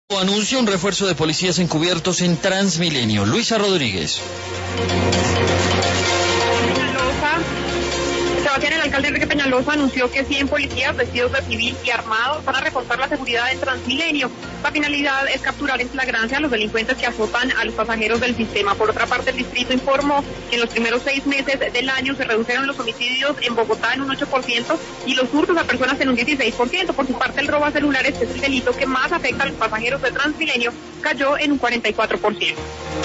Anuncia un refuerzo de policías encubiertos en Transmilenio. Luisa Rodríguez. Sebastián, el alcalde Enrique Peñalosa anunció que 100 policías vestidos de civil y armados van a reforzar la seguridad en Transmilenio. La finalidad es capturar en flagrancia a los delincuentes que azotan a los pasajeros del sistema. Por otra parte, el distrito informó que en los primeros 6 meses del año se redujeron los homicidios en Bogotá en un 8% y los hurtos a personas en un 16%. Por su parte, el robo a celulares, que es el delito que más afecta a los pasajeros de Transmilenio, cayó en un 44%.